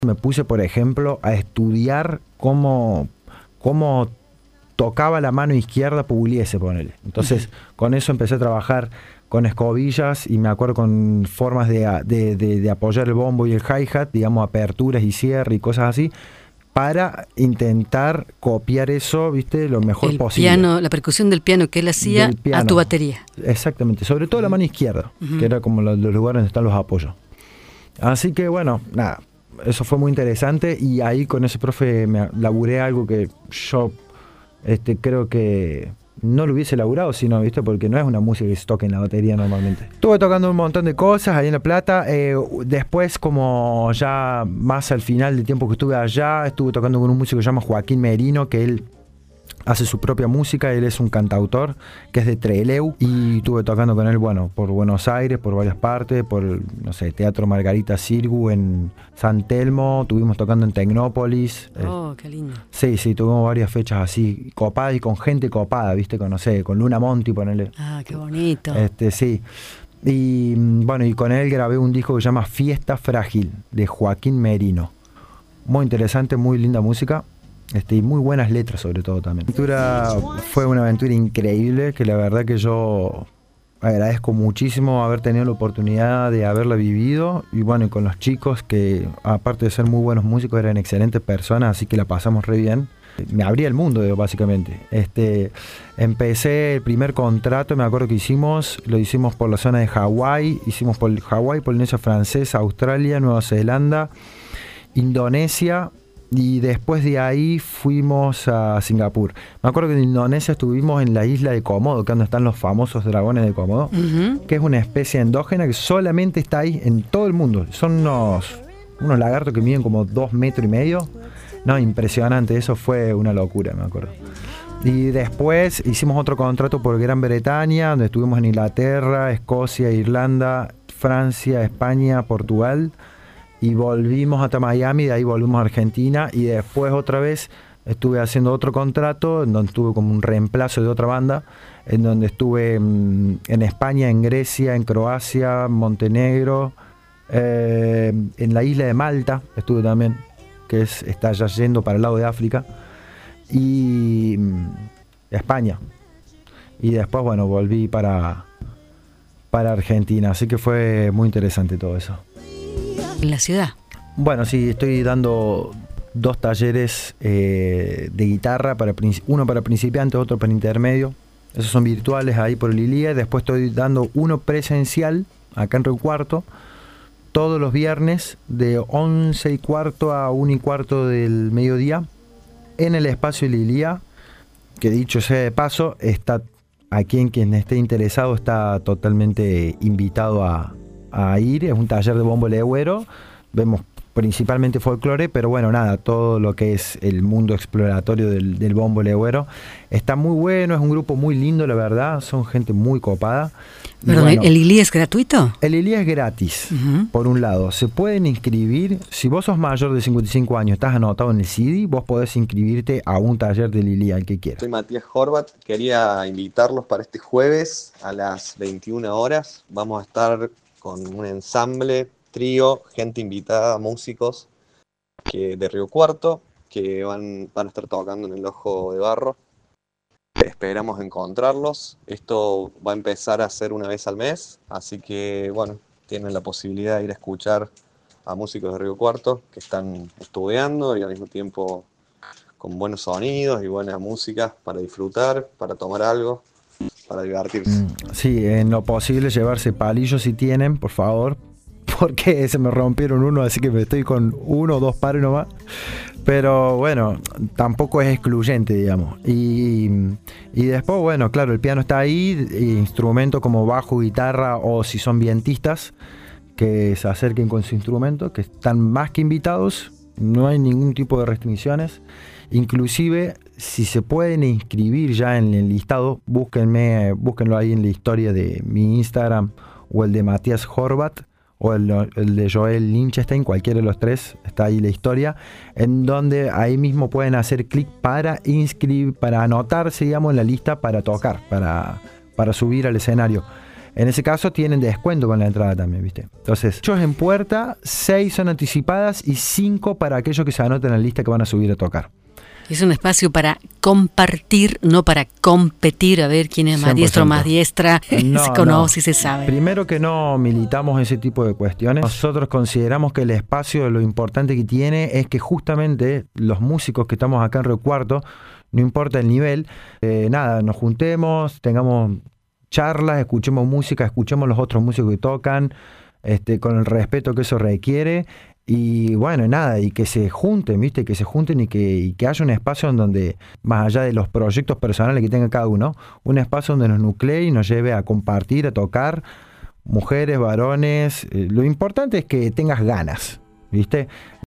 Me puse, por ejemplo, a estudiar cómo tocaba la mano izquierda Pugliese, ponele. Entonces, con eso empecé a trabajar con escobillas y me acuerdo con formas de apoyar el bombo y el hi-hat, digamos, aperturas y cierre y cosas así, para intentar copiar eso, ¿viste? Lo mejor posible. Piano, la percusión del piano que él hacía a tu batería. Exactamente, sobre todo la mano izquierda, que era como los lugares donde están los apoyos. Así que bueno, nada, eso fue muy interesante y ahí con ese profe me laburé algo que yo creo que no lo hubiese laburado, sino, ¿viste? Porque no es una música que se toca en la batería normalmente. Estuve tocando un montón de cosas ahí en La Plata. Después, como ya más al final del tiempo que estuve allá, estuve tocando con un músico que se llama Joaquín Merino, que él hace su propia música. Él es un cantautor que es de Trelew y estuve tocando con él, bueno, por Buenos Aires, por varias partes, por, no sé, Teatro Margarita Sirgu en San Telmo, estuvimos tocando en Tecnópolis. Oh, qué lindo. Sí, tuvimos varias fechas así, copadas y con gente copada, ¿viste? Con, no sé, con Luna Monti, ponele. Ah, qué bonito. Sí. Y bueno, y con él grabé un disco que se llama Fiesta Frágil, de Joaquín Merino. Muy interesante, muy linda música. Y muy buenas letras sobre todo también. La aventura fue una aventura increíble que la verdad que yo agradezco muchísimo haber tenido la oportunidad de haberla vivido y bueno, y con los chicos que aparte de ser muy buenos músicos eran excelentes personas, así que la pasamos re bien. Me abría el mundo, básicamente. Empecé el primer contrato, me acuerdo que lo hicimos por la zona de Hawái, hicimos por Hawái, Polinesia Francesa, Australia, Nueva Zelanda, Indonesia. Y después de ahí fuimos a Singapur. Me acuerdo que en Indonesia estuvimos en la isla de Komodo, que es donde están los famosos dragones de Komodo, que es una especie endógena que solamente está ahí en todo el mundo. Son unos lagartos que miden como 2,5 metros. No, impresionante, eso fue una locura, me acuerdo. Y después hicimos otro contrato por Gran Bretaña, donde estuvimos en Inglaterra, Escocia, Irlanda, Francia, España, Portugal. Y volvimos hasta Miami, de ahí volvimos a Argentina y después otra vez estuve haciendo otro contrato en donde estuve como un reemplazo de otra banda, en donde estuve en España, en Grecia, en Croacia, Montenegro, en la isla de Malta estuve también, que está ya yendo para el lado de África, y España. Y después, bueno, volví para Argentina, así que fue muy interesante todo eso. En la ciudad. Bueno, sí, estoy dando 2 talleres de guitarra, uno para principiantes, otro para intermedio. Esos son virtuales ahí por el ILIA. Después estoy dando uno presencial acá en Río Cuarto, todos los viernes de 11:15 a 1:15 del mediodía en el espacio del ILIA, que dicho sea de paso, está aquí, quien esté interesado está totalmente invitado a ir. Es un taller de bombo legüero, vemos principalmente folclore, pero bueno, nada, todo lo que es el mundo exploratorio del bombo legüero está muy bueno, es un grupo muy lindo, la verdad, son gente muy copada. Perdón, bueno, ¿el ILI es gratuito? El ILI es gratis, por un lado, se pueden inscribir, si vos sos mayor de 55 años, estás anotado en el CIDI, vos podés inscribirte a un taller del ILI, al que quieras. Soy Matías Horvat, quería invitarlos para este jueves a las 21 horas, vamos a estar con un ensamble, trío, gente invitada, músicos de Río Cuarto, que van a estar tocando en el Ojo de Barro. Esperamos encontrarlos. Esto va a empezar a ser una vez al mes, así que bueno, tienen la posibilidad de ir a escuchar a músicos de Río Cuarto que están estudiando y al mismo tiempo con buenos sonidos y buena música para disfrutar, para tomar algo, para divertirse. Sí, en lo posible llevarse palillos si tienen, por favor, porque se me rompieron uno, así que me estoy con 1 o 2 pares nomás. Pero bueno, tampoco es excluyente, digamos. Y después, bueno, claro, el piano está ahí, instrumentos como bajo, guitarra, o si son vientistas, que se acerquen con su instrumento, que están más que invitados, no hay ningún tipo de restricciones. Inclusive, si se pueden inscribir ya en el listado, búsquenlo ahí en la historia de mi Instagram o el de Matías Horvat o el de Joel Lichtenstein, cualquiera de los tres, está ahí la historia, en donde ahí mismo pueden hacer clic para anotarse, digamos, en la lista para tocar, para subir al escenario. En ese caso tienen descuento con la entrada también, ¿viste? Entonces, 8 en puerta, 6 son anticipadas y 5 para aquellos que se anoten en la lista que van a subir a tocar. Es un espacio para compartir, no para competir, a ver quién es más 100%. diestro o más diestra, No, se conoce no. y se sabe. Primero que no militamos ese tipo de cuestiones. Nosotros consideramos que el espacio, lo importante que tiene es que justamente los músicos que estamos acá en Río Cuarto, no importa el nivel, nos juntemos, tengamos charlas, escuchemos música, escuchemos los otros músicos que tocan, con el respeto que eso requiere. Y bueno, y que se junten, ¿viste? Que se junten y que haya un espacio en donde, más allá de los proyectos personales que tenga cada uno, un espacio donde nos nuclee y nos lleve a compartir, a tocar, mujeres, varones. Lo importante es que tengas ganas, ¿viste?